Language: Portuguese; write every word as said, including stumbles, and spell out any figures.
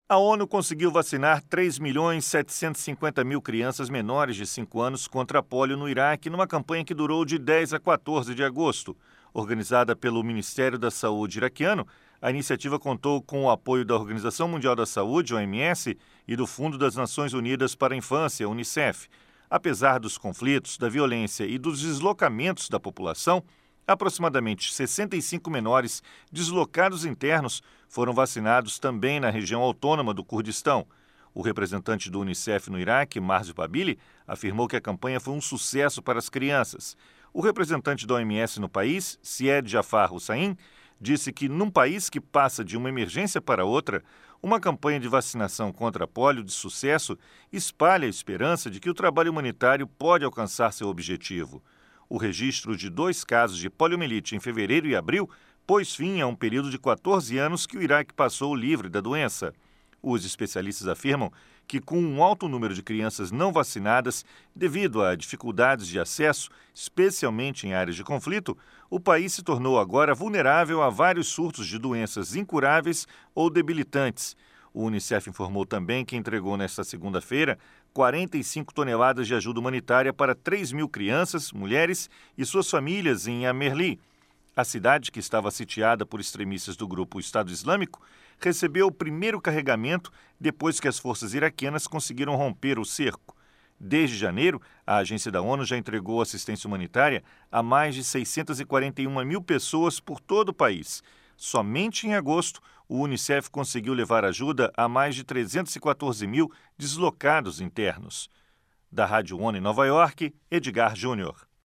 A ONU conseguiu vacinar três milhões setecentos e cinquenta mil crianças menores de cinco anos contra a polio no Iraque, numa campanha que durou de dez a quatorze de agosto. Organizada pelo Ministério da Saúde iraquiano, a iniciativa contou com o apoio da Organização Mundial da Saúde, O M S, e do Fundo das Nações Unidas para a Infância, Unicef. Apesar dos conflitos, da violência e dos deslocamentos da população, aproximadamente sessenta e cinco menores deslocados internos foram vacinados também na região autônoma do Kurdistão. O representante do Unicef no Iraque, Márcio Pabili, afirmou que a campanha foi um sucesso para as crianças. O representante da O M S no país, Syed Jafar Hussain, disse que num país que passa de uma emergência para outra, uma campanha de vacinação contra a polio de sucesso espalha a esperança de que o trabalho humanitário pode alcançar seu objetivo. O registro de dois casos de poliomielite em fevereiro e abril pôs fim a um período de quatorze anos que o Iraque passou livre da doença. Os especialistas afirmam que, com um alto número de crianças não vacinadas, devido a dificuldades de acesso, especialmente em áreas de conflito, o país se tornou agora vulnerável a vários surtos de doenças incuráveis ou debilitantes. O Unicef informou também que entregou nesta segunda-feira quarenta e cinco toneladas de ajuda humanitária para três mil crianças, mulheres e suas famílias em Amerli. A cidade, que estava sitiada por extremistas do grupo Estado Islâmico, recebeu o primeiro carregamento depois que as forças iraquianas conseguiram romper o cerco. Desde janeiro, a agência da ONU já entregou assistência humanitária a mais de seiscentas e quarenta e uma mil pessoas por todo o país. Somente em agosto, o Unicef conseguiu levar ajuda a mais de trezentos e quatorze mil deslocados internos. Da Rádio ONU em Nova York, Edgar Júnior.